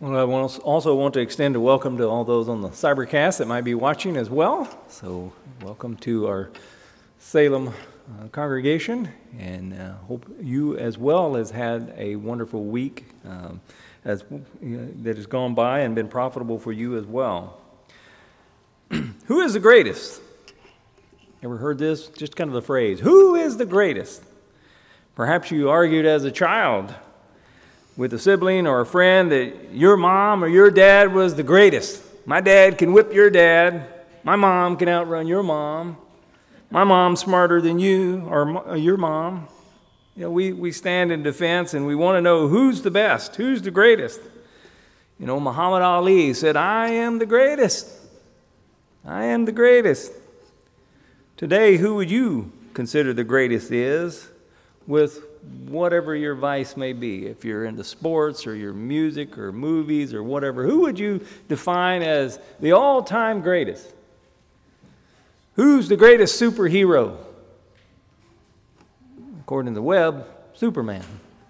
Well, I also want to extend a welcome to all those on the Cybercast that might be watching as well. So welcome to our Salem congregation, and hope you as well has had a wonderful week that has gone by and been profitable for you as well. Who is the greatest? Ever heard this? Just kind of the phrase, who is the greatest? Perhaps you argued as a child with a sibling or a friend that your mom or your dad was the greatest. My dad can whip your dad. My mom can outrun your mom. My mom's smarter than you or your mom. You know, we stand in defense and we want to know who's the best, who's the greatest. You know, Muhammad Ali said, I am the greatest. I am the greatest. Today, who would you consider the greatest is, with whatever your vice may be? If you're into sports or your music or movies or whatever, who would you define as the all-time greatest? Who's the greatest superhero? According to the web, Superman.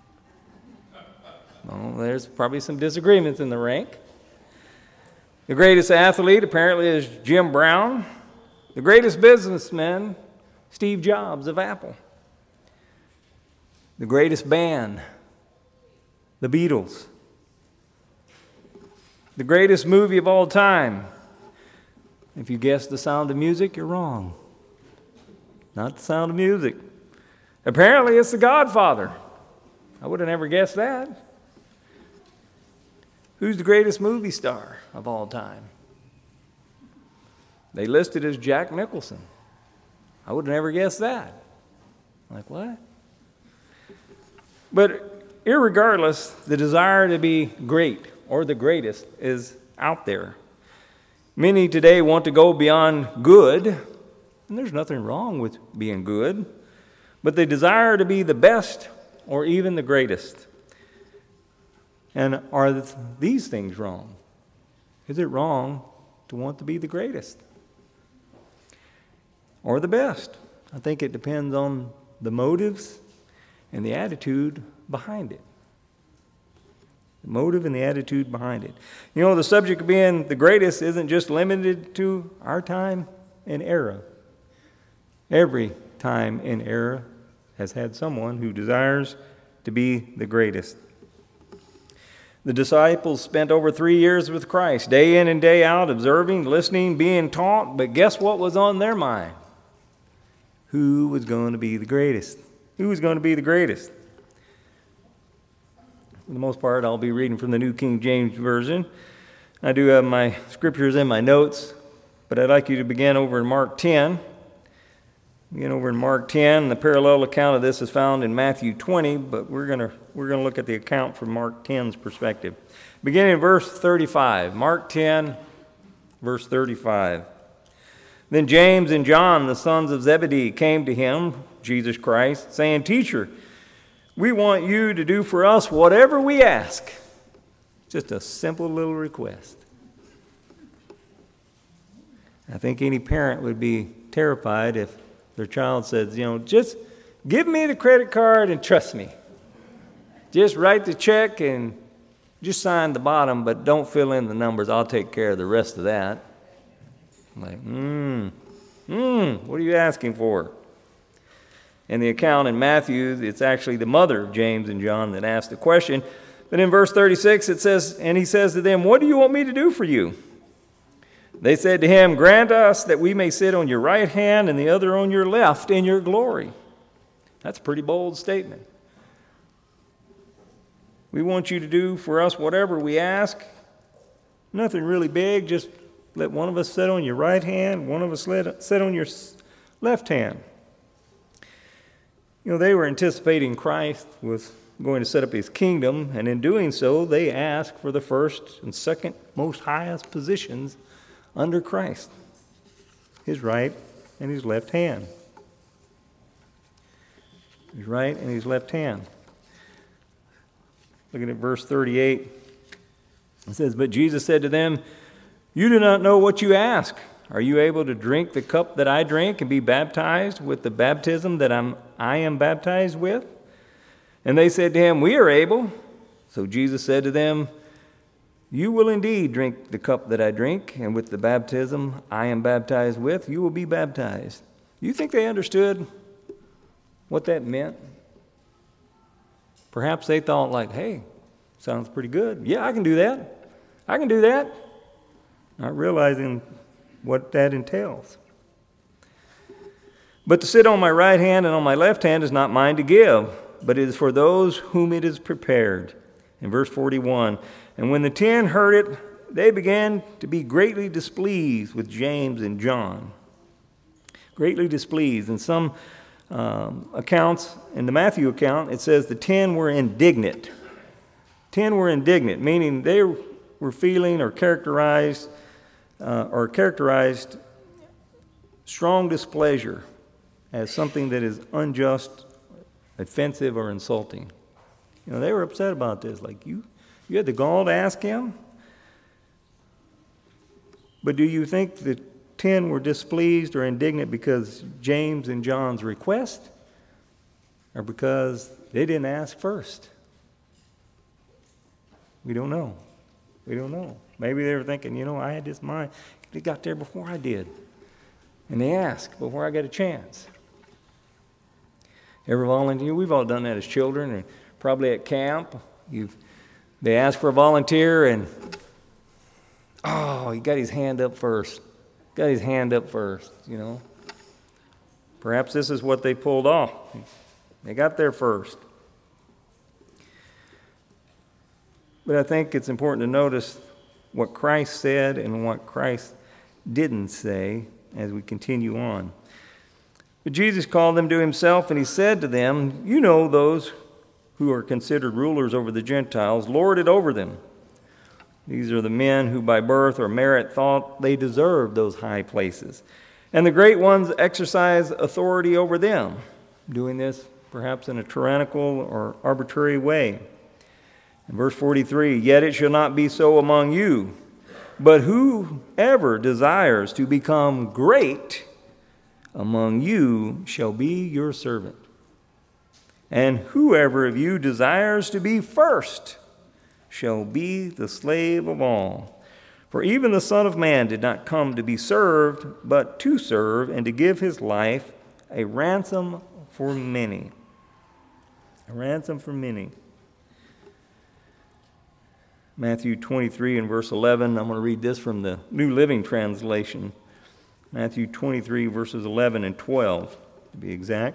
Well, there's probably some disagreements in the rank. The greatest athlete apparently is Jim Brown. The greatest businessman, Steve Jobs of Apple. The greatest band, the Beatles. The greatest movie of all time. If you guessed The Sound of Music, you're wrong. Not The Sound of Music. Apparently, it's The Godfather. I would have never guessed that. Who's the greatest movie star of all time? They listed as Jack Nicholson. I would have never guessed that. Like, what? But irregardless, the desire to be great or the greatest is out there. Many today want to go beyond good, and there's nothing wrong with being good, but they desire to be the best or even the greatest. And are these things wrong? Is it wrong to want to be the greatest or the best? I think it depends on the motives and the attitude behind it. The motive and the attitude behind it. You know, the subject of being the greatest isn't just limited to our time and era. Every time and era has had someone who desires to be the greatest. The disciples spent over 3 years with Christ, day in and day out, observing, listening, being taught, but guess what was on their mind? Who was going to be the greatest? Who was going to be the greatest? For the most part, I'll be reading from the New King James Version. I do have my scriptures in my notes, but I'd like you to begin over in Mark 10. Begin over in Mark 10. The parallel account of this is found in Matthew 20, but we're going to look at the account from Mark 10's perspective. Beginning in verse 35. Mark 10, verse 35. Then James and John, the sons of Zebedee, came to him, Jesus Christ, saying, Teacher, we want you to do for us whatever we ask. Just a simple little request. I think any parent would be terrified if their child says, just give me the credit card and trust me. Just write the check and just sign the bottom, but don't fill in the numbers. I'll take care of the rest of that. I'm like, what are you asking for? In the account in Matthew, it's actually the mother of James and John that asked the question. But in verse 36, it says, and he says to them, what do you want me to do for you? They said to him, grant us that we may sit on your right hand and the other on your left in your glory. That's a pretty bold statement. We want you to do for us whatever we ask. Nothing really big, just let one of us sit on your right hand, one of us sit on your left hand. They were anticipating Christ was going to set up his kingdom, and in doing so, they asked for the first and second most highest positions under Christ, his right and his left hand. His right and his left hand. Looking at verse 38, it says, But Jesus said to them, You do not know what you ask. Are you able to drink the cup that I drink and be baptized with the baptism that I am baptized with? And they said to him, We are able. So Jesus said to them, You will indeed drink the cup that I drink, and with the baptism I am baptized with, you will be baptized. You think they understood what that meant? Perhaps they thought like, hey, sounds pretty good. Yeah, I can do that. I can do that. Not realizing what that entails. But to sit on my right hand and on my left hand is not mine to give, but it is for those whom it is prepared. In verse 41, and when the 10 heard it, they began to be greatly displeased with James and John. Greatly displeased. In some accounts, in the Matthew account, it says the 10 were indignant. 10 were indignant, meaning they were feeling or characterized strong displeasure as something that is unjust, offensive, or insulting. You know, they were upset about this. Like, you had the gall to ask him? But do you think the 10 were displeased or indignant because James and John's request? Or because they didn't ask first? We don't know. We don't know. Maybe they were thinking, I had this mind. They got there before I did. And they asked before I got a chance. Ever volunteer? We've all done that as children, and probably at camp. They ask for a volunteer, and he got his hand up first. Perhaps this is what they pulled off. They got there first. But I think it's important to notice what Christ said and what Christ didn't say as we continue on. But Jesus called them to himself, and he said to them, you know those who are considered rulers over the Gentiles, lord it over them. These are the men who by birth or merit thought they deserved those high places. And the great ones exercise authority over them, doing this perhaps in a tyrannical or arbitrary way. In verse 43, yet it shall not be so among you, but whoever desires to become great among you shall be your servant. And whoever of you desires to be first shall be the slave of all. For even the Son of Man did not come to be served, but to serve and to give his life a ransom for many. A ransom for many. Matthew 23 and verse 11, I'm going to read this from the New Living Translation. Matthew 23 verses 11 and 12 to be exact.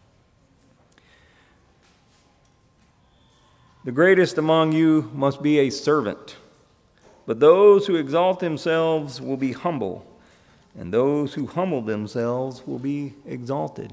The greatest among you must be a servant, but those who exalt themselves will be humble, and those who humble themselves will be exalted.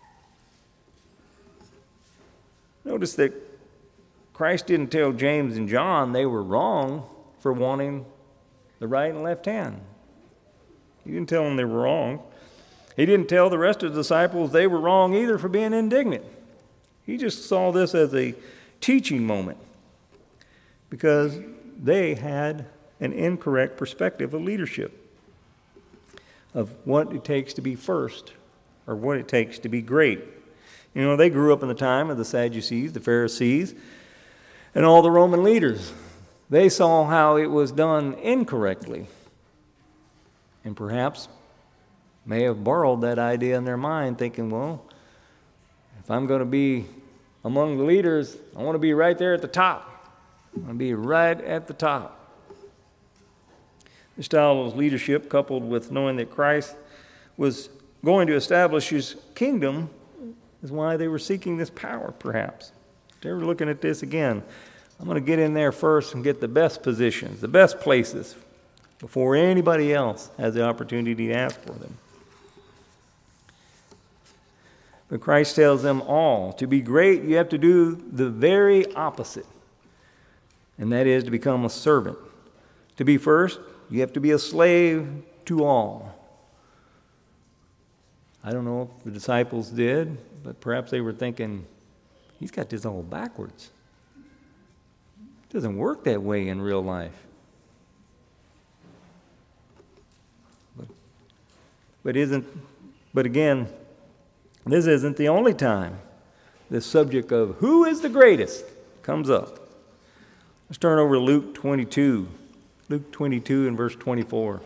Notice that Christ didn't tell James and John they were wrong for wanting the right and left hand. He didn't tell them they were wrong. He didn't tell the rest of the disciples they were wrong either for being indignant. He just saw this as a teaching moment because they had an incorrect perspective of leadership, of what it takes to be first or what it takes to be great. They grew up in the time of the Sadducees, the Pharisees, and all the Roman leaders. They saw how it was done incorrectly, and perhaps may have borrowed that idea in their mind, thinking, well, if I'm going to be among the leaders, I want to be right there at the top. I want to be right at the top. This style of leadership, coupled with knowing that Christ was going to establish his kingdom, is why they were seeking this power, perhaps. They were looking at this again. I'm going to get in there first and get the best positions, the best places, before anybody else has the opportunity to ask for them. But Christ tells them all, to be great, you have to do the very opposite. And that is to become a servant. To be first, you have to be a slave to all. I don't know if the disciples did, but perhaps they were thinking, he's got this all backwards. It doesn't work that way in real life. But again, this isn't the only time this subject of who is the greatest comes up. Let's turn over to Luke 22. Luke 22 and verse 24.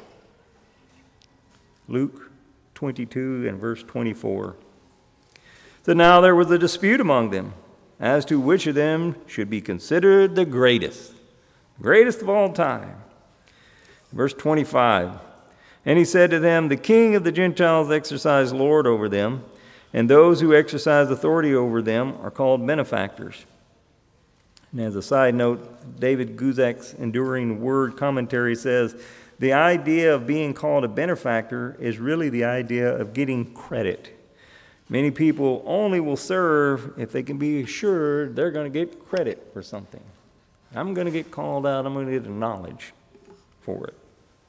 Luke 22 and verse 24. So now there was a dispute among them as to which of them should be considered the greatest of all time. Verse 25. And he said to them, the king of the Gentiles exercised lord over them, and those who exercise authority over them are called benefactors. And as a side note, David Guzek's Enduring Word commentary says, the idea of being called a benefactor is really the idea of getting credit. Many people only will serve if they can be assured they're going to get credit for something. I'm going to get called out. I'm going to get knowledge for it.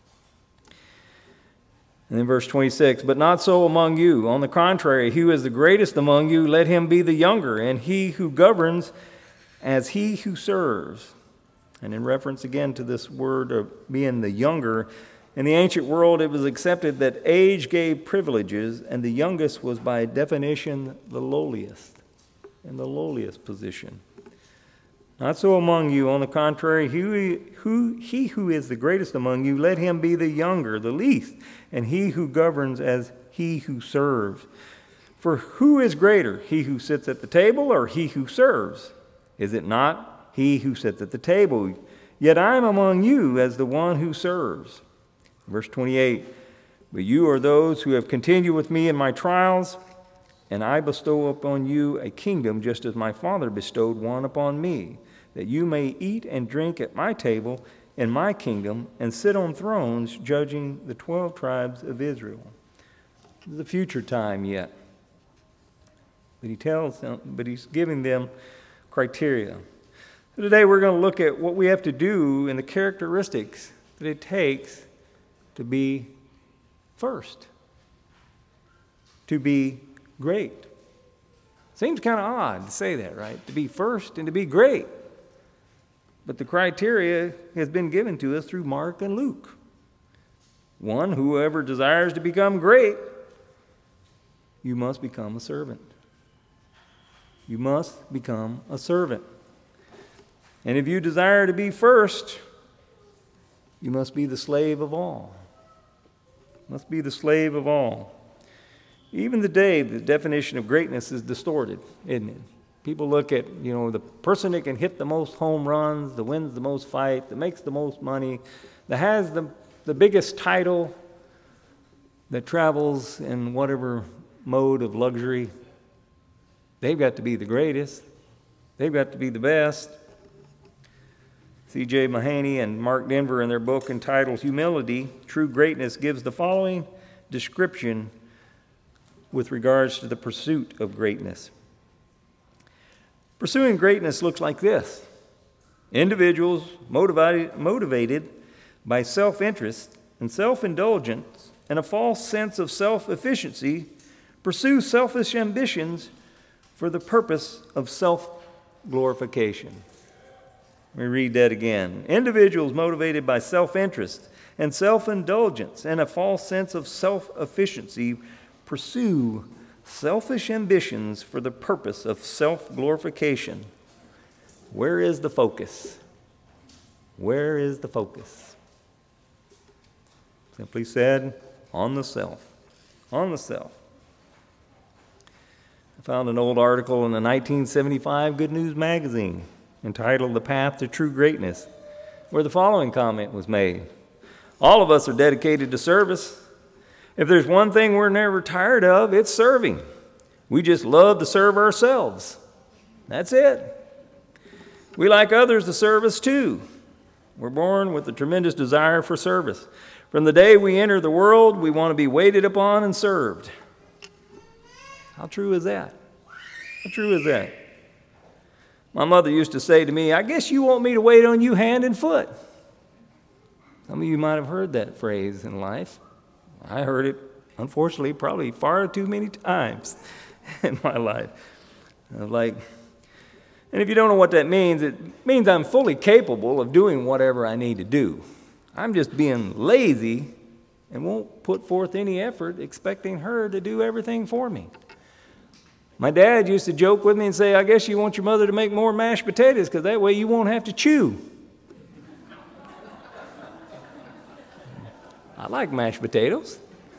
And then verse 26, but not so among you. On the contrary, he who is the greatest among you, let him be the younger, and he who governs as he who serves. And in reference again to this word of being the younger, in the ancient world it was accepted that age gave privileges, and the youngest was by definition the lowliest, in the lowliest position. Not so among you. On the contrary, he who is the greatest among you, let him be the younger, the least, and he who governs as he who serves. For who is greater, he who sits at the table or he who serves? Is it not he who sits at the table? Yet I am among you as the one who serves. Verse 28, but you are those who have continued with me in my trials, and I bestow upon you a kingdom just as my Father bestowed one upon me, that you may eat and drink at my table in my kingdom and sit on thrones judging the 12 tribes of Israel. This is a future time yet. But he's giving them criteria. So today we're going to look at what we have to do and the characteristics that it takes to be first, to be great. Seems kind of odd to say that, right? To be first and to be great. But the criteria has been given to us through Mark and Luke. One, whoever desires to become great, you must become a servant. You must become a servant. And if you desire to be first, you must be the slave of all. Must be the slave of all. Even today, the definition of greatness is distorted, isn't it? People look at, the person that can hit the most home runs, that wins the most fight, that makes the most money, that has the biggest title, that travels in whatever mode of luxury. They've got to be the greatest. They've got to be the best. C.J. Mahaney and Mark Denver, in their book entitled Humility, True Greatness, gives the following description with regards to the pursuit of greatness. Pursuing greatness looks like this. Individuals motivated by self-interest and self-indulgence and a false sense of self-efficiency pursue selfish ambitions for the purpose of self-glorification. Let me read that again. Individuals motivated by self-interest and self-indulgence and a false sense of self-efficiency pursue selfish ambitions for the purpose of self-glorification. Where is the focus? Where is the focus? Simply said, on the self. On the self. I found an old article in the 1975 Good News magazine entitled The Path to True Greatness, where the following comment was made. All of us are dedicated to service. If there's one thing we're never tired of, it's serving. We just love to serve ourselves. That's it. We like others to serve us too. We're born with a tremendous desire for service. From the day we enter the world, we want to be waited upon and served. How true is that? How true is that? My mother used to say to me, I guess you want me to wait on you hand and foot. Some of you might have heard that phrase in life. I heard it, unfortunately, probably far too many times in my life. And if you don't know what that means, it means I'm fully capable of doing whatever I need to do. I'm just being lazy and won't put forth any effort expecting her to do everything for me. My dad used to joke with me and say, I guess you want your mother to make more mashed potatoes because that way you won't have to chew. I like mashed potatoes.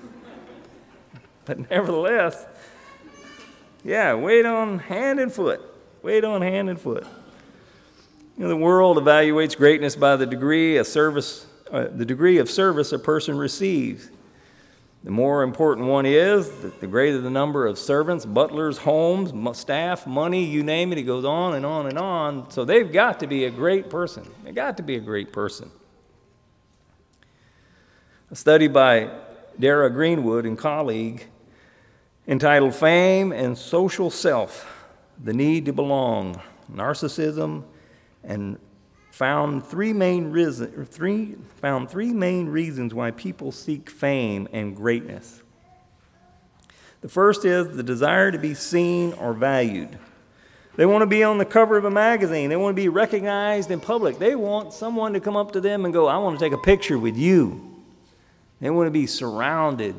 But nevertheless, yeah, wait on hand and foot. Wait on hand and foot. The world evaluates greatness by the degree of service a person receives. The more important one is, the greater the number of servants, butlers, homes, staff, money, you name it. It goes on and on and on. So they've got to be a great person. They've got to be a great person. A study by Dara Greenwood and colleague entitled Fame and Social Self, The Need to Belong, Narcissism, and found three main reasons why people seek fame and greatness. The first is the desire to be seen or valued. They want to be on the cover of a magazine. They want to be recognized in public. They want someone to come up to them and go, I want to take a picture with you. They want to be surrounded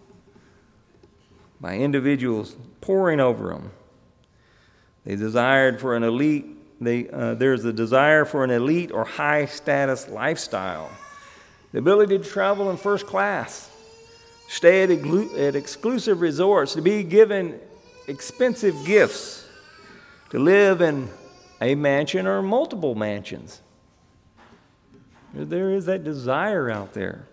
by individuals pouring over them. They desired for an elite. There's a desire for an elite or high-status lifestyle. The ability to travel in first class, stay at exclusive resorts, to be given expensive gifts, to live in a mansion or multiple mansions. There is that desire out there.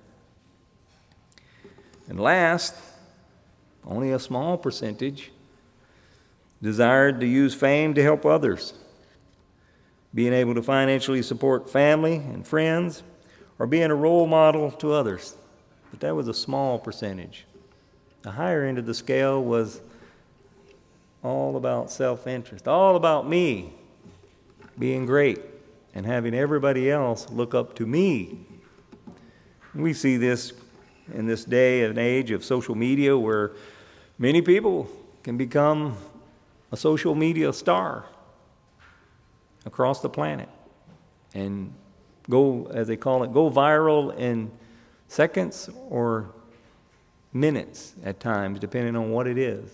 And last, only a small percentage desired to use fame to help others, being able to financially support family and friends, or being a role model to others. But that was a small percentage. The higher end of the scale was all about self-interest, all about me being great and having everybody else look up to me. We see this in this day and age of social media where many people can become a social media star across the planet and go, as they call it, go viral in seconds or minutes at times, depending on what it is.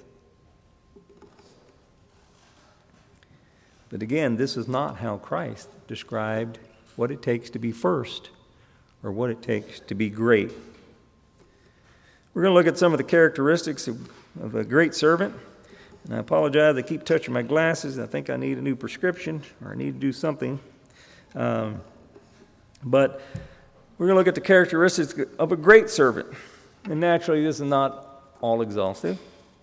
But again, this is not how Christ described what it takes to be first or what it takes to be great. We're going to look at some of the characteristics of a great servant. And I apologize, I keep touching my glasses. I think I need a new prescription, or I need to do something. But we're going to look at the characteristics of a great servant. And naturally, this is not all exhaustive.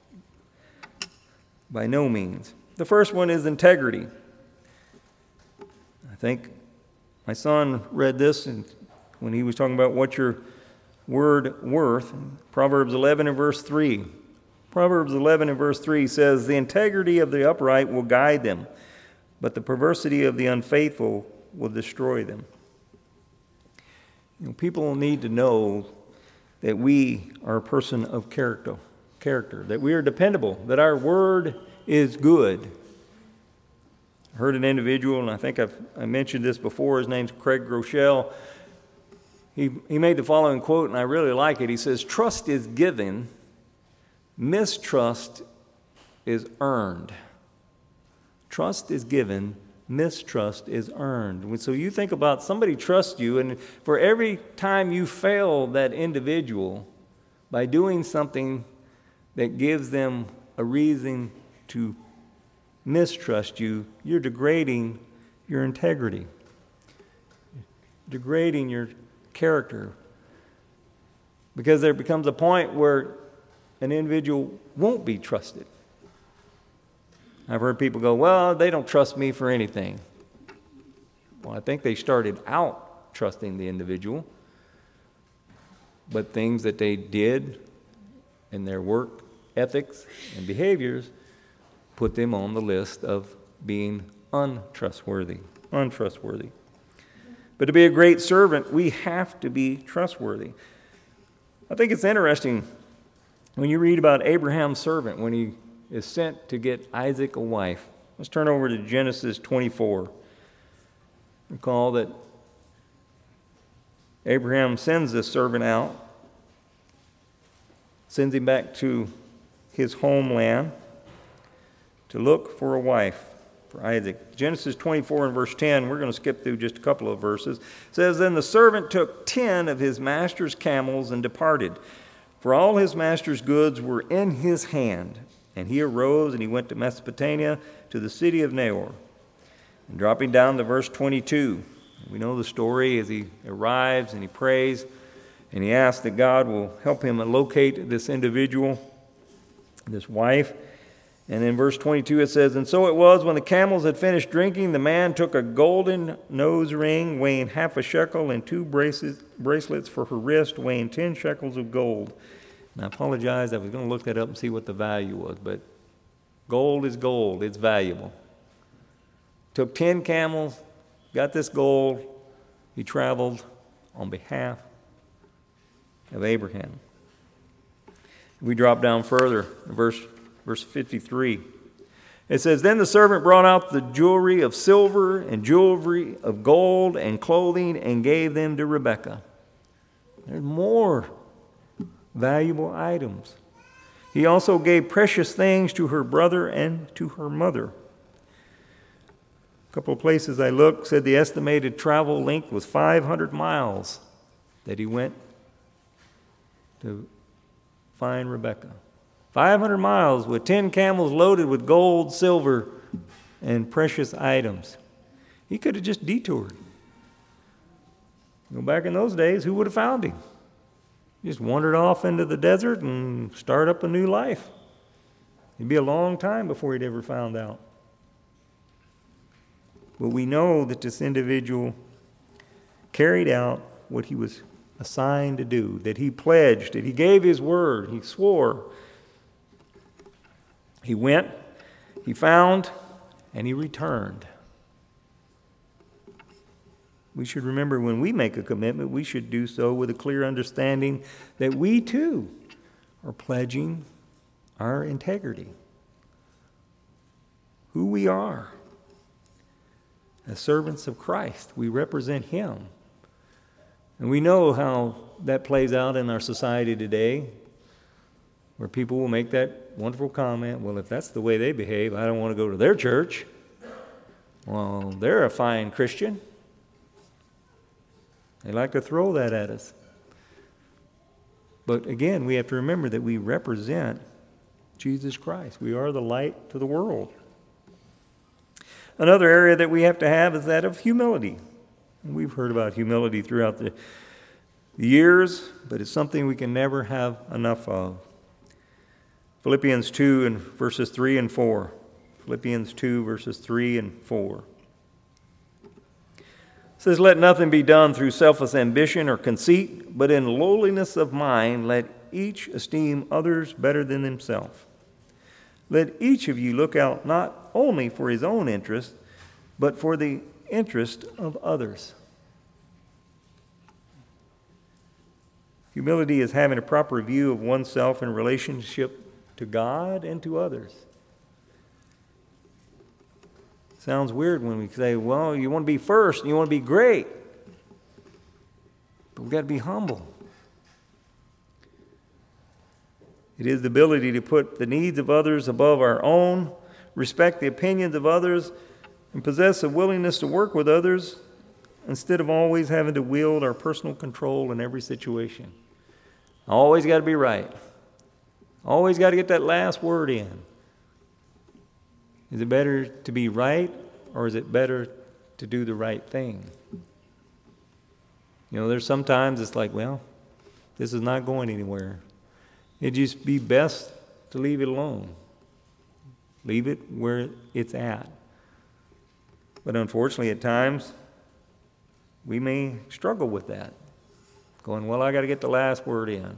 By no means. The first one is integrity. I think my son read this when he was talking about what your word worth. Proverbs 11 and verse 3. Proverbs 11 and verse 3 says, "The integrity of the upright will guide them, but the perversity of the unfaithful will destroy them." People need to know that we are a person of character, that we are dependable, that our word is good. I heard an individual, and I think I mentioned this before, his name's Craig Groeschel. He made the following quote, and I really like it. He says, "Trust is given, mistrust is earned." Trust is given, mistrust is earned. So you think about somebody trusts you, and for every time you fail that individual by doing something that gives them a reason to mistrust you, you're degrading your integrity, degrading your character, because there becomes a point where an individual won't be trusted. I've heard people go, "Well, they don't trust me for anything." Well, I think they started out trusting the individual, but things that they did in their work ethics and behaviors put them on the list of being untrustworthy. But to be a great servant, we have to be trustworthy. I think it's interesting when you read about Abraham's servant when he is sent to get Isaac a wife. Let's turn over to Genesis 24. Recall that Abraham sends this servant out, sends him back to his homeland to look for a wife. for Isaac. Genesis 24 and verse 10, we're going to skip through just a couple of verses. It says, Then the servant took 10 of his master's camels and departed, for all his master's goods were in his hand. And he arose and he went to Mesopotamia, to the city of Nahor. And dropping down to verse 22, we know the story as he arrives and he prays, and he asks that God will help him locate this individual, this wife. And in verse 22 it says, And so it was, when the camels had finished drinking, the man took a golden nose ring weighing half a shekel and 2 bracelets for her wrist weighing 10 shekels of gold. And I apologize, I was going to look that up and see what the value was, but gold is gold, it's valuable. Took 10 camels, got this gold, he traveled on behalf of Abraham. We drop down further, verse 53. It says, Then the servant brought out the jewelry of silver and jewelry of gold and clothing and gave them to Rebekah. There's more valuable items. He also gave precious things to her brother and to her mother. A couple of places I looked said the estimated travel length was 500 miles that he went to find Rebekah. 500 miles with 10 camels loaded with gold, silver, and precious items. He could have just detoured. Back in those days, who would have found him? He just wandered off into the desert and started up a new life. It'd be a long time before he'd ever found out. But we know that this individual carried out what he was assigned to do, that he pledged, that he gave his word, he swore. He went, he found, and he returned. We should remember when we make a commitment, we should do so with a clear understanding that we too are pledging our integrity, who we are. As servants of Christ, we represent Him. And we know how that plays out in our society today, where people will make that wonderful comment, well, if that's the way they behave, I don't want to go to their church. Well, they're a fine Christian. They like to throw that at us. But again, we have to remember that we represent Jesus Christ. We are the light to the world. Another area that we have to have is that of humility. We've heard about humility throughout the years, but it's something we can never have enough of. Philippians 2 and verses 3 and 4. Philippians 2 verses 3 and 4. It says, Let nothing be done through selfish ambition or conceit, but in lowliness of mind let each esteem others better than himself. Let each of you look out not only for his own interest, but for the interest of others. Humility is having a proper view of oneself in relationship to God and to others. Sounds weird when we say, well, you want to be first and you want to be great. But we've got to be humble. It is the ability to put the needs of others above our own, respect the opinions of others, and possess a willingness to work with others instead of always having to wield our personal control in every situation. Always got to be right. Always got to get that last word in. Is it better to be right, or is it better to do the right thing? You know, there's sometimes it's like, well, this is not going anywhere. It'd just be best to leave it alone. Leave it where it's at. But unfortunately, at times, we may struggle with that. Going, well, I got to get the last word in.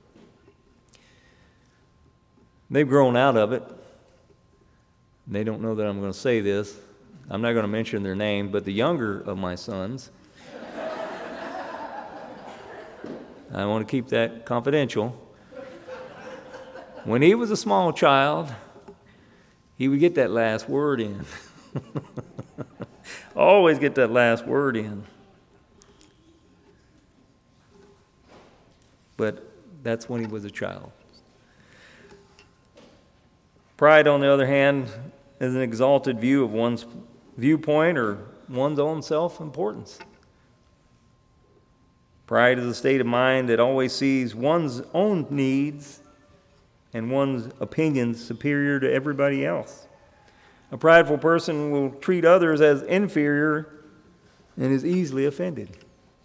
They've grown out of it. They don't know that I'm going to say this. I'm not going to mention their name, but the younger of my sons, I want to keep that confidential. When he was a small child, he would get that last word in. Always get that last word in. But that's when he was a child. Pride, on the other hand, as an exalted view of one's viewpoint or one's own self-importance. Pride is a state of mind that always sees one's own needs and one's opinions superior to everybody else. A prideful person will treat others as inferior and is easily offended.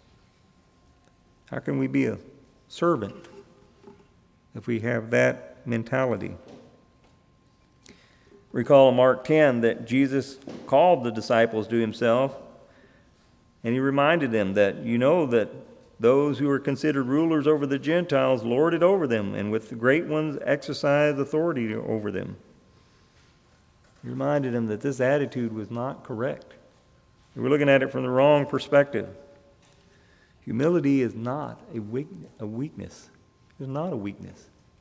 How can we be a servant if we have that mentality? Recall in Mark 10 that Jesus called the disciples to himself, and he reminded them that you know that those who are considered rulers over the Gentiles lord it over them, and with the great ones exercise authority over them. He reminded them that this attitude was not correct. They were looking at it from the wrong perspective. Humility is not a weakness. It's not a weakness.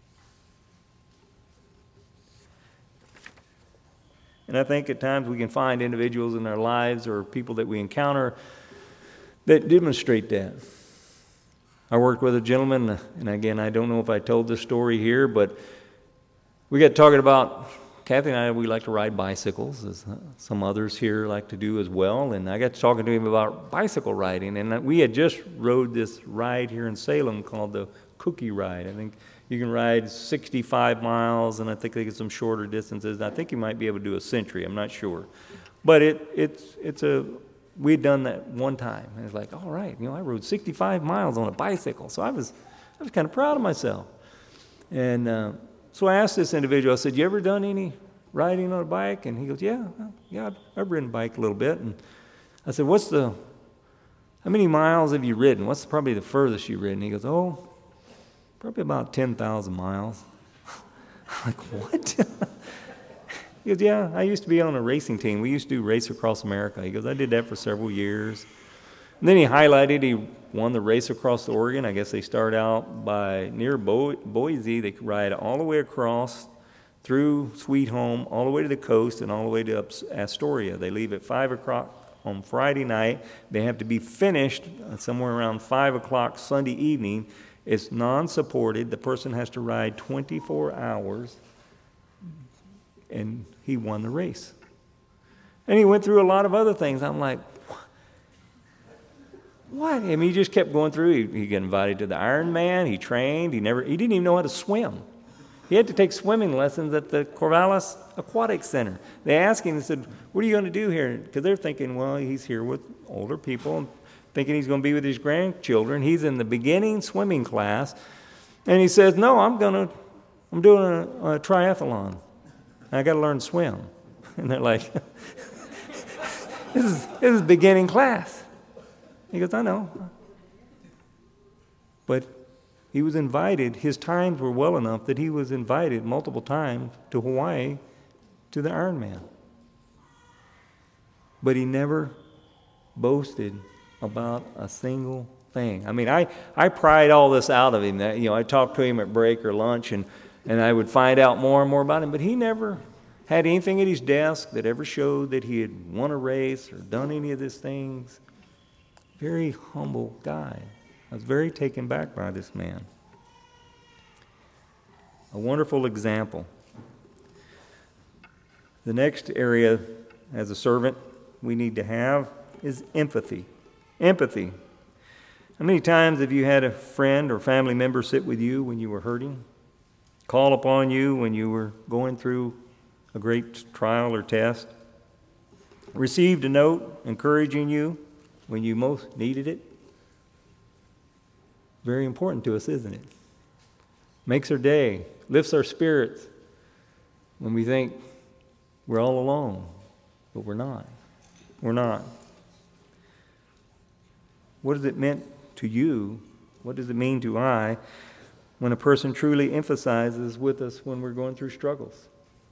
And I think at times we can find individuals in our lives or people that we encounter that demonstrate that. I worked with a gentleman, and again, I don't know if I told this story here, but we got talking about, Kathy and I, we like to ride bicycles, as some others here like to do as well, and I got to talking to him about bicycle riding, and we had just rode this ride here in Salem called the Cookie Ride. I think you can ride 65 miles, and I think they get some shorter distances. I think you might be able to do a century. I'm not sure. But we had done that one time. And it's like, all right, I rode 65 miles on a bicycle. So I was kind of proud of myself. And so I asked this individual, I said, you ever done any riding on a bike? And he goes, yeah, I've ridden a bike a little bit. And I said, how many miles have you ridden? What's probably the furthest you've ridden? He goes, probably about 10,000 miles. I'm like, what? He goes, yeah, I used to be on a racing team. We used to do Race Across America. He goes, I did that for several years. And then he highlighted he won the Race Across Oregon. I guess they start out near Boise. They ride all the way across through Sweet Home, all the way to the coast, and all the way to Astoria. They leave at 5 o'clock on Friday night. They have to be finished somewhere around 5 o'clock Sunday evening. It's non-supported. The person has to ride 24 hours, and he won the race. And he went through a lot of other things. I'm like, what? I mean, he just kept going through. He got invited to the Ironman. He trained. He didn't even know how to swim. He had to take swimming lessons at the Corvallis Aquatic Center. They asked him, they said, what are you going to do here? Because they're thinking, well, he's here with older people, thinking he's going to be with his grandchildren. He's in the beginning swimming class. And he says, no, I'm doing a triathlon. I got to learn to swim. And they're like, this is beginning class. He goes, I know. But he was invited. His times were well enough that he was invited multiple times to Hawaii to the Ironman. But he never boasted about a single thing. I mean, I pried all this out of him. That, I talked to him at break or lunch, and I would find out more and more about him. But he never had anything at his desk that ever showed that he had won a race or done any of these things. Very humble guy. I was very taken back by this man. A wonderful example. The next area as a servant we need to have is empathy. Empathy. How many times have you had a friend or family member sit with you when you were hurting? Call upon you when you were going through a great trial or test? Received a note encouraging you when you most needed it? Very important to us, isn't it? Makes our day, lifts our spirits when we think we're all alone, but we're not. We're not. What does it mean to you? What does it mean to I when a person truly emphasizes with us when we're going through struggles?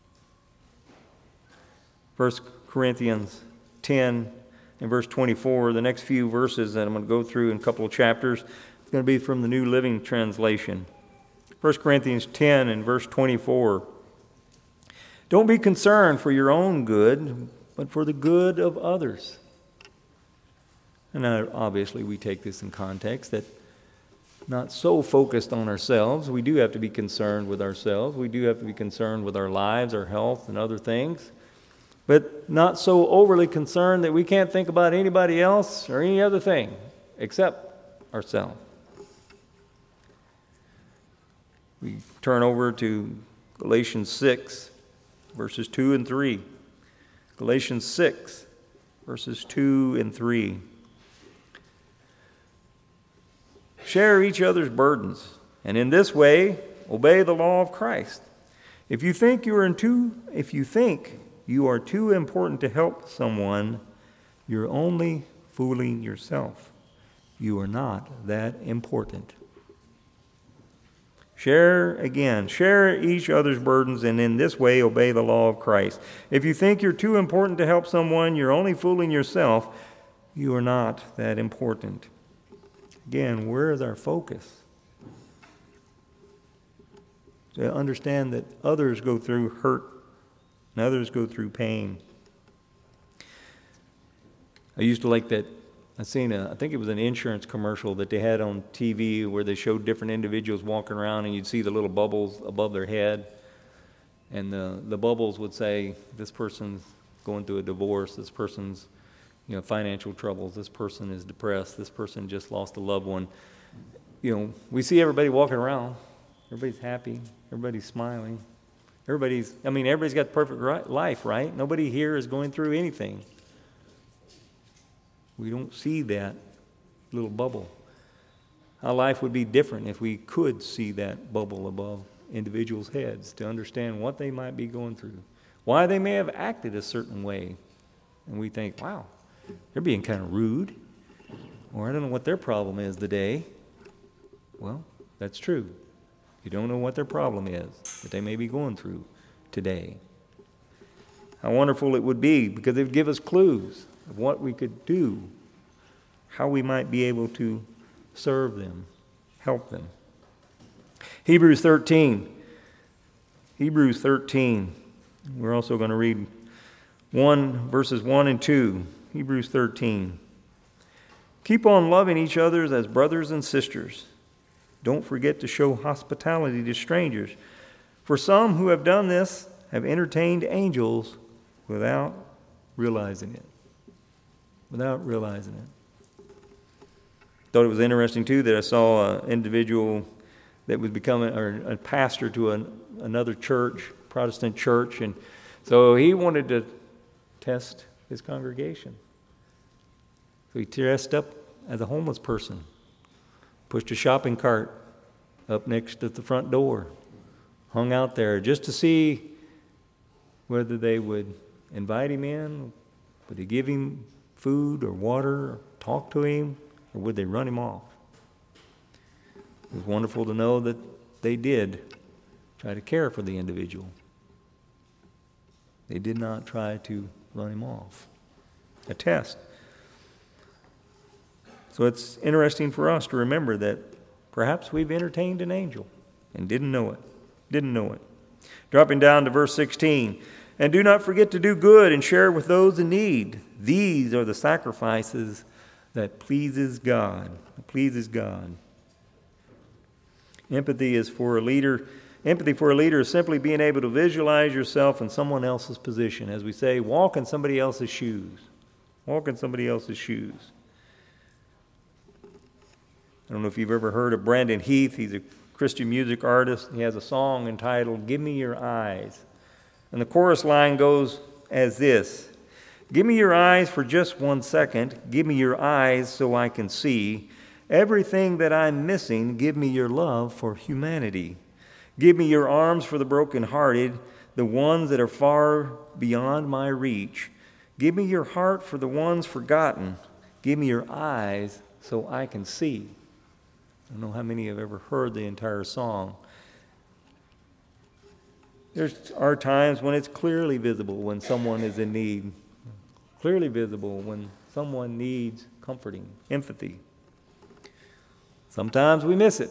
1 Corinthians 10 and verse 24, the next few verses that I'm going to go through in a couple of chapters, it's going to be from the New Living Translation. 1 Corinthians 10 and verse 24. Don't be concerned for your own good, but for the good of others. And obviously we take this in context that not so focused on ourselves. We do have to be concerned with ourselves. We do have to be concerned with our lives, our health, and other things. but not so overly concerned that we can't think about anybody else or any other thing except ourselves. We turn over to Galatians 6, verses 2 and 3. Galatians 6, verses 2 and 3. Share each other's burdens, and in this way obey the law of Christ. If you think you are too important to help someone, you're only fooling yourself. You are not that important. Share each other's burdens, and in this way obey the law of Christ. If you think you're too important to help someone, you're only fooling yourself. You are not that important. Again, where is our focus? To understand that others go through hurt and others go through pain. I used to like that. I think it was an insurance commercial that they had on TV where they showed different individuals walking around, and you'd see the little bubbles above their head. And the bubbles would say, this person's going through a divorce, this person's financial troubles, this person is depressed, this person just lost a loved one. We see everybody walking around. Everybody's happy. Everybody's smiling. Everybody's got the perfect life, right? Nobody here is going through anything. We don't see that little bubble. Our life would be different if we could see that bubble above individuals' heads to understand what they might be going through, why they may have acted a certain way. And we think, wow, they're being kind of rude, or I don't know what their problem is today. Well, that's true. You don't know what their problem is that they may be going through today. How wonderful it would be, because it would give us clues of what we could do, how we might be able to serve them, help them. Hebrews 13. We're also going to read verses 1 and 2. Hebrews 13. Keep on loving each other as brothers and sisters. Don't forget to show hospitality to strangers. For some who have done this have entertained angels without realizing it. Thought it was interesting, too, that I saw an individual that was becoming a pastor to another church, Protestant church, and so he wanted to test his congregation. So he dressed up as a homeless person, pushed a shopping cart up next to the front door, hung out there just to see whether they would invite him in, would they give him food or water, or talk to him, or would they run him off? It was wonderful to know that they did try to care for the individual. They did not try to run him off. A test. So it's interesting for us to remember that perhaps we've entertained an angel and didn't know it. Dropping down to verse 16. And do not forget to do good and share with those in need. These are the sacrifices that pleases God. Empathy for a leader is simply being able to visualize yourself in someone else's position. As we say, walk in somebody else's shoes. I don't know if you've ever heard of Brandon Heath. He's a Christian music artist. He has a song entitled, Give Me Your Eyes. And the chorus line goes as this. Give me your eyes for just 1 second. Give me your eyes so I can see. Everything that I'm missing, give me your love for humanity. Give me your arms for the brokenhearted, the ones that are far beyond my reach. Give me your heart for the ones forgotten. Give me your eyes so I can see. I don't know how many have ever heard the entire song. There are times when it's clearly visible when someone is in need. Clearly visible when someone needs comforting, empathy. Sometimes we miss it.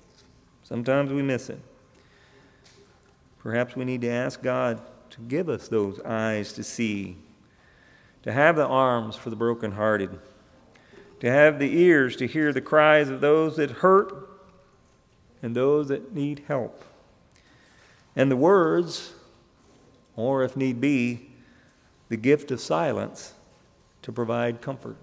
Perhaps we need to ask God to give us those eyes to see, to have the arms for the brokenhearted, to have the ears to hear the cries of those that hurt and those that need help, and the words, or if need be, the gift of silence to provide comfort.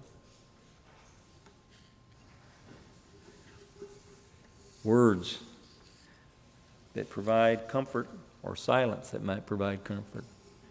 Words that provide comfort, or silence that might provide comfort.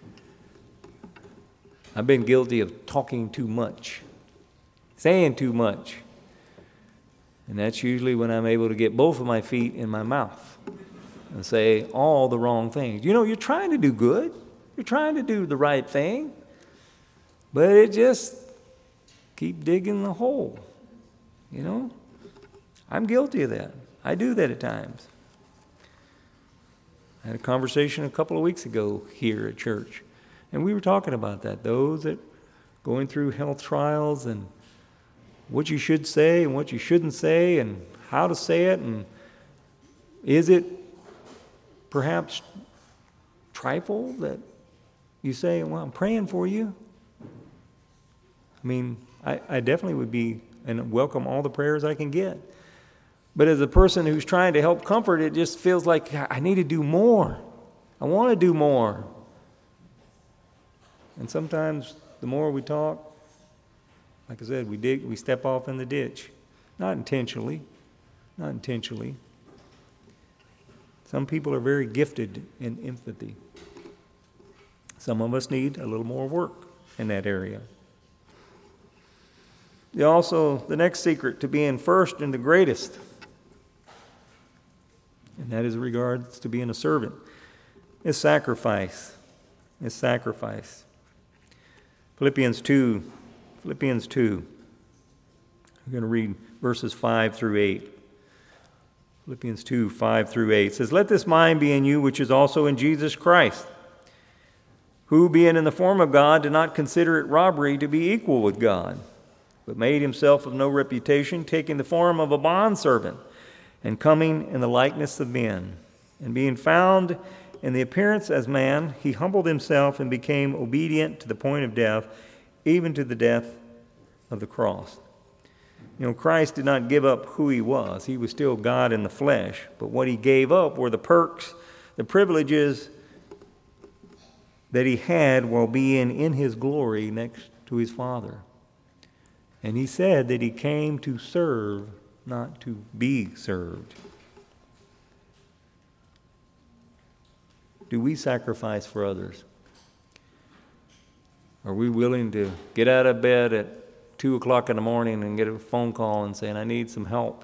I've been guilty of talking too much, saying too much. And that's usually when I'm able to get both of my feet in my mouth and say all the wrong things. You know, you're trying to do good. You're trying to do the right thing. But it just keep digging the hole. You know? I'm guilty of that. I do that at times. I had a conversation a couple of weeks ago here at church, and we were talking about that. Those that going through health trials and what you should say and what you shouldn't say and how to say it, and is it perhaps trifle that you say, well, I'm praying for you? I mean, I definitely would be and welcome all the prayers I can get. But as a person who's trying to help comfort, it just feels like I need to do more. I want to do more. And sometimes the more we talk, like I said, we step off in the ditch. Not intentionally. Some people are very gifted in empathy. Some of us need a little more work in that area. Also, the next secret to being first and the greatest, and that is in regards to being a servant, is sacrifice. Philippians 2. We're going to read verses 5 through 8. Philippians 2, 5 through 8 says, "Let this mind be in you, which is also in Jesus Christ, who, being in the form of God, did not consider it robbery to be equal with God, but made himself of no reputation, taking the form of a bondservant, and coming in the likeness of men. And being found in the appearance as man, he humbled himself and became obedient to the point of death, even to the death of the cross." You know, Christ did not give up who he was. He was still God in the flesh. But what he gave up were the perks, the privileges that he had while being in his glory next to his Father. And he said that he came to serve, not to be served. Do we sacrifice for others? Are we willing to get out of bed at 2 o'clock in the morning and get a phone call and saying, I need some help?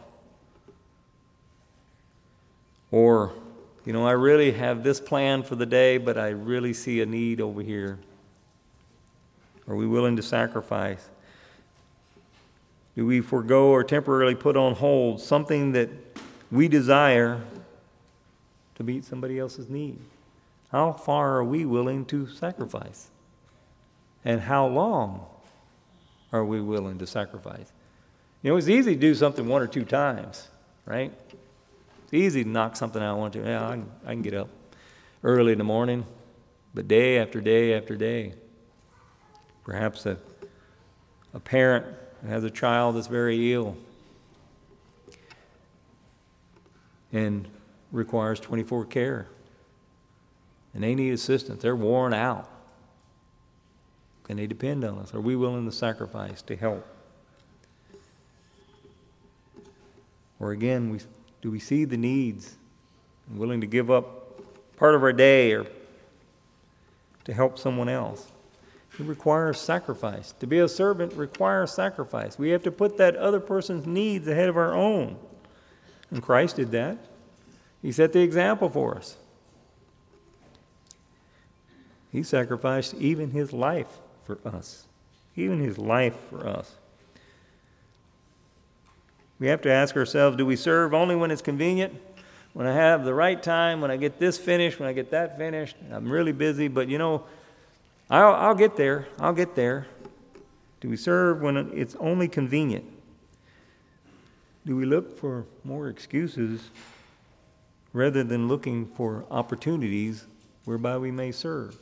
Or, you know, I really have this plan for the day, but I really see a need over here. Are we willing to sacrifice? Do we forego or temporarily put on hold something that we desire to meet somebody else's need? How far are we willing to sacrifice? And how long are we willing to sacrifice? You know, it's easy to do something 1 or 2 times, right? It's easy to knock something out 1 or 2. Yeah, I can get up early in the morning, but day after day after day. Perhaps a parent has a child that's very ill and requires 24 care. And they need assistance. They're worn out. And they depend on us. Are we willing to sacrifice to help? Or again, do we see the needs and willing to give up part of our day or to help someone else? It requires sacrifice. To be a servant requires sacrifice. We have to put that other person's needs ahead of our own. And Christ did that. He set the example for us. He sacrificed even his life for us. Even his life for us. We have to ask ourselves, do we serve only when it's convenient? When I have the right time, when I get this finished, when I get that finished? I'm really busy, but you know, I'll get there. I'll get there. Do we serve when it's only convenient? Do we look for more excuses rather than looking for opportunities whereby we may serve?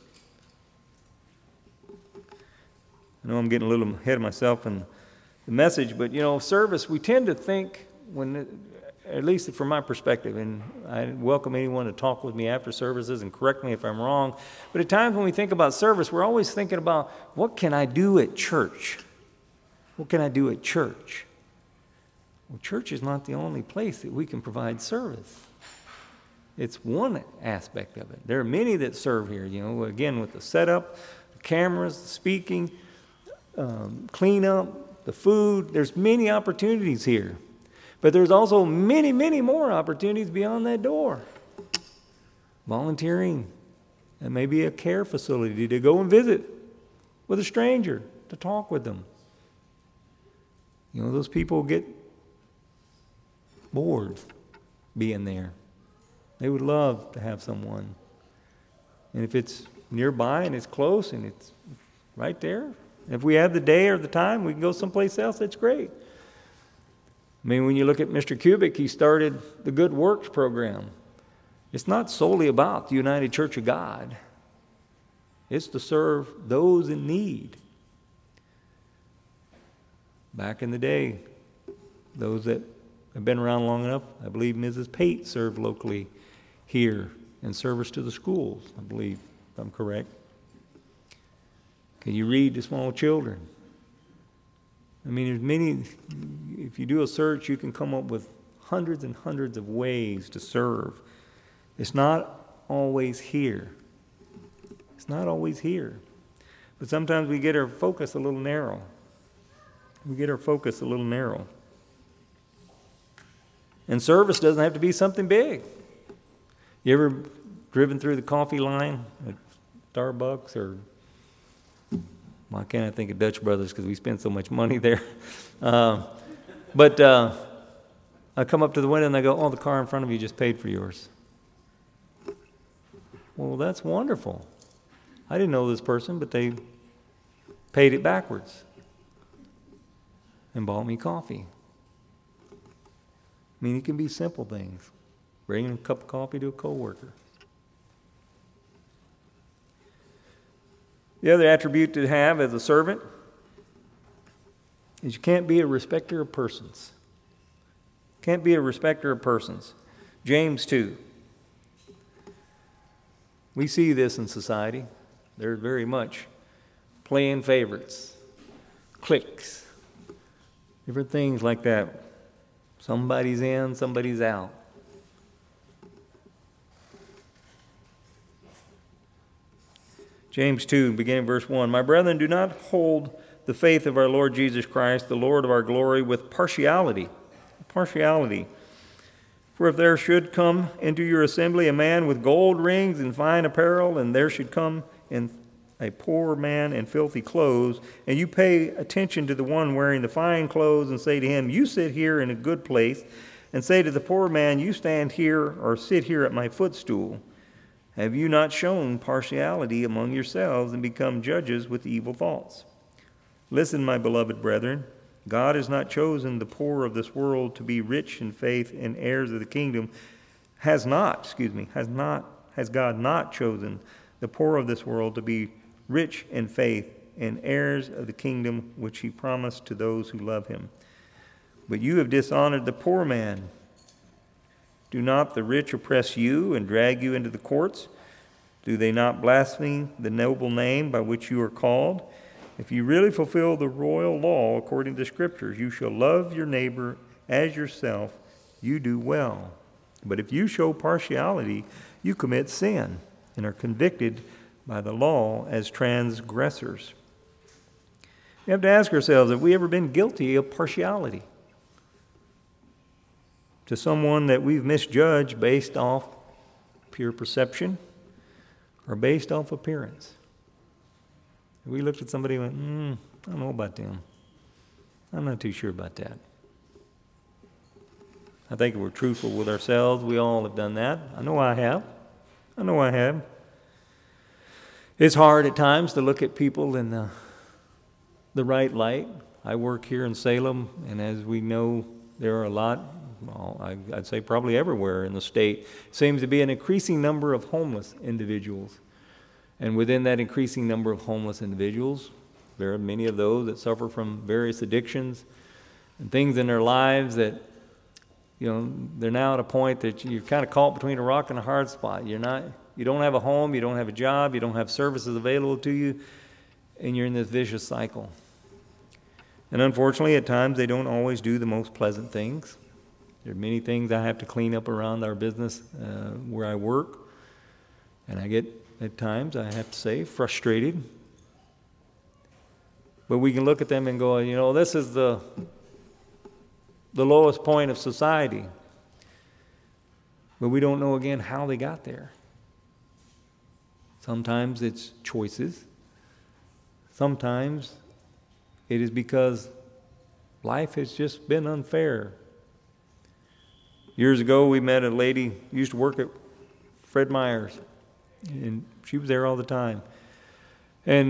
I know I'm getting a little ahead of myself in the message, but you know, service, we tend to think at least from my perspective, and I welcome anyone to talk with me after services and correct me if I'm wrong, but at times when we think about service, we're always thinking about, what can I do at church? What can I do at church? Well, church is not the only place that we can provide service. It's one aspect of it. There are many that serve here, again, with the setup, the cameras, the speaking, cleanup, the food. There's many opportunities here. But there's also many, many more opportunities beyond that door. Volunteering. And maybe a care facility to go and visit with a stranger, to talk with them. Those people get bored being there. They would love to have someone. And if it's nearby and it's close and it's right there, if we have the day or the time, we can go someplace else, that's great. I mean, when you look at Mr. Kubik, he started the Good Works program. It's not solely about the United Church of God. It's to serve those in need. Back in the day, those that have been around long enough, I believe Mrs. Pate served locally here in service to the schools, I believe, if I'm correct. Can you read to small children? I mean, there's many, if you do a search, you can come up with hundreds and hundreds of ways to serve. It's not always here. It's not always here. But sometimes we get our focus a little narrow. And service doesn't have to be something big. You ever driven through the coffee line at Starbucks or, why can't I think of Dutch Brothers because we spend so much money there. But I come up to the window and they go, oh, the car in front of you just paid for yours. Well, that's wonderful. I didn't know this person, but they paid it backwards and bought me coffee. I mean, it can be simple things. Bringing a cup of coffee to a coworker. The other attribute to have as a servant is you can't be a respecter of persons. Can't be a respecter of persons. James 2. We see this in society. There's very much playing favorites, cliques, different things like that. Somebody's in, somebody's out. James 2, beginning verse 1. My brethren, do not hold the faith of our Lord Jesus Christ, the Lord of our glory, with partiality. Partiality. For if there should come into your assembly a man with gold rings and fine apparel, and there should come in a poor man in filthy clothes, and you pay attention to the one wearing the fine clothes, and say to him, you sit here in a good place, and say to the poor man, you stand here or sit here at my footstool, have you not shown partiality among yourselves and become judges with evil thoughts? Listen, my beloved brethren, God has not chosen the poor of this world to be rich in faith and heirs of the kingdom. Has God not chosen the poor of this world to be rich in faith and heirs of the kingdom which he promised to those who love him? But you have dishonored the poor man. Do not the rich oppress you and drag you into the courts? Do they not blaspheme the noble name by which you are called? If you really fulfill the royal law according to the Scriptures, you shall love your neighbor as yourself, you do well. But if you show partiality, you commit sin and are convicted by the law as transgressors. We have to ask ourselves, have we ever been guilty of partiality to someone that we've misjudged based off pure perception or based off appearance? We looked at somebody and went, I don't know about them. I'm not too sure about that. I think if we're truthful with ourselves, we all have done that. I know I have. It's hard at times to look at people in the right light. I work here in Salem, and as we know, there are a lot, I'd say probably everywhere in the state, seems to be an increasing number of homeless individuals. And within that increasing number of homeless individuals, there are many of those that suffer from various addictions and things in their lives that they're now at a point that you're kind of caught between a rock and a hard spot. You don't have a home, you don't have a job, you don't have services available to you, and you're in this vicious cycle. And unfortunately, at times, they don't always do the most pleasant things. There are many things I have to clean up around our business where I work, and I get, at times, I have to say, frustrated. But we can look at them and go, this is the lowest point of society. But we don't know, again, how they got there. Sometimes it's choices. Sometimes it is because life has just been unfair. Years ago, we met a lady who used to work at Fred Meyer's, and she was there all the time. And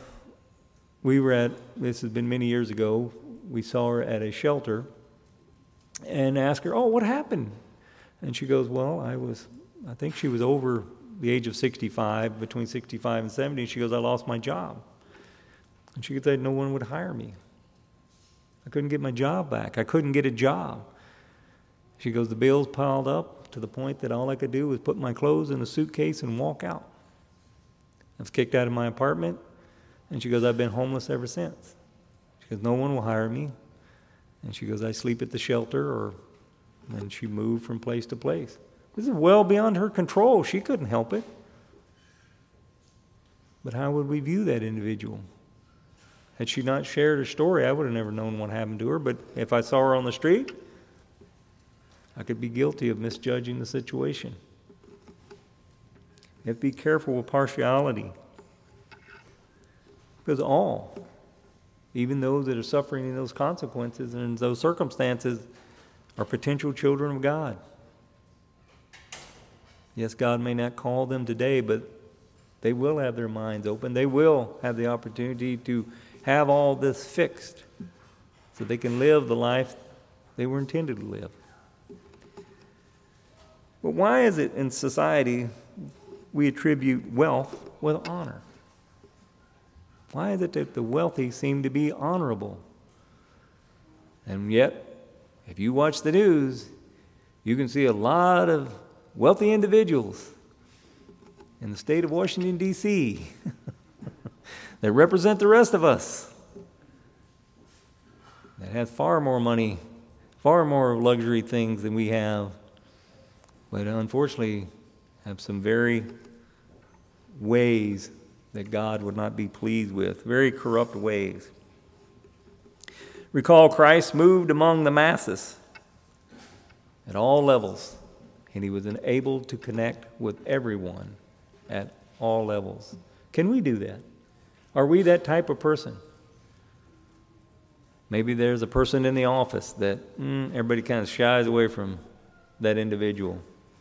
this has been many years ago, we saw her at a shelter and asked her, what happened? And she goes, I think she was over the age of 65, between 65 and 70. She goes, I lost my job. And she said, no one would hire me. I couldn't get my job back. I couldn't get a job. She goes, the bills piled up to the point that all I could do was put my clothes in a suitcase and walk out. I was kicked out of my apartment, and she goes, I've been homeless ever since. She goes, no one will hire me. And she goes, I sleep at the shelter, and she moved from place to place. This is well beyond her control. She couldn't help it. But how would we view that individual? Had she not shared her story, I would have never known what happened to her. But if I saw her on the street, I could be guilty of misjudging the situation. You have to be careful with partiality. Because all, even those that are suffering in those consequences and in those circumstances, are potential children of God. Yes, God may not call them today, but they will have their minds open. They will have the opportunity to have all this fixed so they can live the life they were intended to live. But why is it in society we attribute wealth with honor? Why is it that the wealthy seem to be honorable? And yet, if you watch the news, you can see a lot of wealthy individuals in the state of Washington, D.C. that represent the rest of us, that have far more money, far more luxury things than we have, but unfortunately have some very ways that God would not be pleased with, very corrupt ways. Recall, Christ moved among the masses at all levels, and he was able to connect with everyone at all levels. Can we do that? Are we that type of person? Maybe there's a person in the office that everybody kind of shies away from that individual.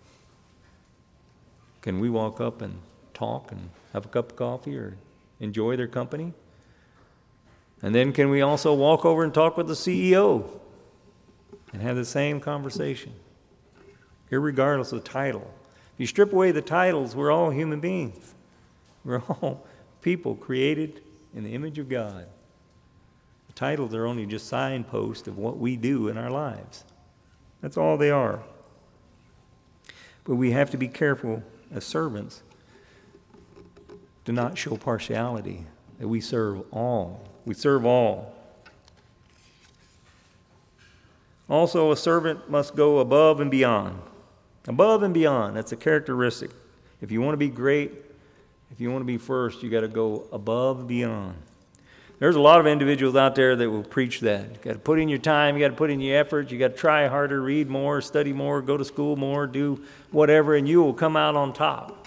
Can we walk up and talk and have a cup of coffee or enjoy their company? And then can we also walk over and talk with the CEO and have the same conversation, irregardless of the title? If you strip away the titles, we're all human beings. We're all people created in the image of God. The titles are only just signposts of what we do in our lives. That's all they are. But we have to be careful as servants to not show partiality, that we serve all. We serve all. Also, a servant must go above and beyond. Above and beyond, that's a characteristic. If you want to be great, if you want to be first, you got to go above and beyond. There's a lot of individuals out there that will preach that. You got to put in your time, you got to put in your effort, you got to try harder, read more, study more, go to school more, do whatever, and you will come out on top.